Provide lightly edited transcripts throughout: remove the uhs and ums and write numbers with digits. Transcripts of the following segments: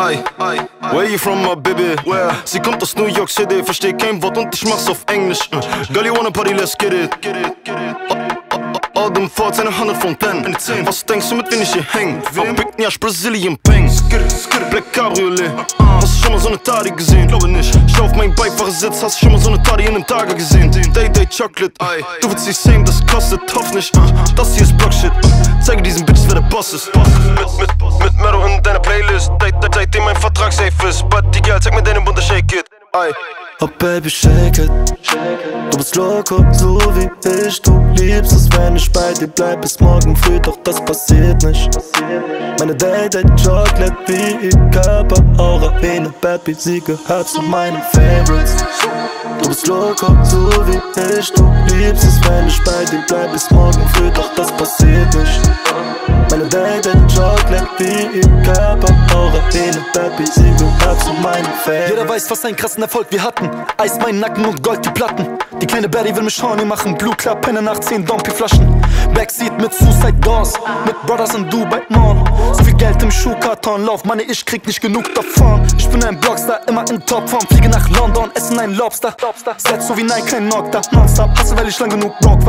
Ay, where you from, my baby? Where? Sie kommt aus New York City, versteh kein Wort und ich mach's auf Englisch. Girl, you wanna party, let's get it. All them thoughts, eine 100 von 10. Was denkst du, mit wem ich hier häng? Auf Big Nyash, Brazilian Peng. Black Cabriolet. Hast du schon mal so eine Tari gesehen? Glaube nicht. Schau auf meinen Beifahrersitz, hast du schon mal so eine Tari in einem Tage gesehen? Day Chocolate, du willst nicht sehen, das kostet, hoff nicht. Das hier ist Blockshit. Zeige diesen Bitches, wer der Boss ist. Mit Mero in deiner Playlist. Seitdem mein Vertrag safe ist. But die Girl, zeig mir deinen Bund, shake it. Oh Baby, shake it. Du bist loco, so wie ich. Du liebst es, wenn ich bei dir bleib bis morgen früh, doch das passiert nicht. Meine Day Chocolate wie ihr Körper, Aura wie ne Bad Beat, sie gehört zu meinen Favorites. Du bist loco, so wie ich. Du liebst es, wenn ich bei dir bleib bis morgen früh, doch das passiert nicht. Meine Day Chocolate wie ihr Körper, Aura wie ne Bad Beat, sie gehört zu meinen Favorites. Jeder weiß, was einen krassen Erfolg wir hatten. Eis meinen Nacken und Gold die Platten. Die kleine Betty will mich horny machen. Blue Club, Penne nach 10 Dompi-Flaschen. Backseat mit Suicide Doors. Mit Brothers in Dubai, Mall. So viel Geld im Schuhkarton, lauf, Mann, ich krieg nicht genug davon. Ich bin ein Blockstar, immer in Topform. Fliege nach London, essen einen Lobster. Setz so wie Nike, kein Knockter. Nonstop, hasse, weil ich lang genug Rock war.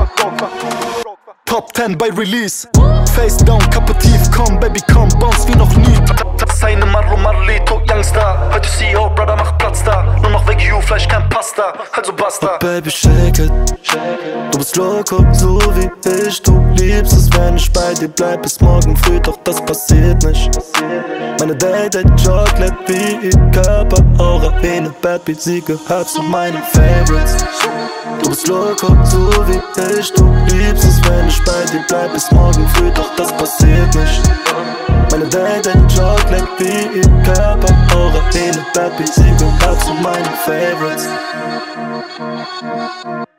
Top 10 bei Release. Face down, Kappe tief, komm, Baby, komm, bounce wie noch nie. Seine Marlo Marlito, Youngstar. Heute CEO, Brother, mach Platz da. Nur noch Wagyu, Fleisch, kein Pasta. Also basta. Oh Baby, shake it. Du bist loco, so wie ich. Du liebst es, wenn ich bei dir bleib bis morgen früh, doch das passiert nicht. Meine Day Chocolate wie ihr Körper, Aura wie ne Bad Beat, sie gehört zu meinen Favorites. Du bist loco, so wie ich. Du liebst es, wenn ich bei dir bleib bis morgen früh, doch das passiert nicht. Meine Day Chocolate wie ihr Körper, Aura wie ne Bad Beat, sie gehört zu meinen Favorites.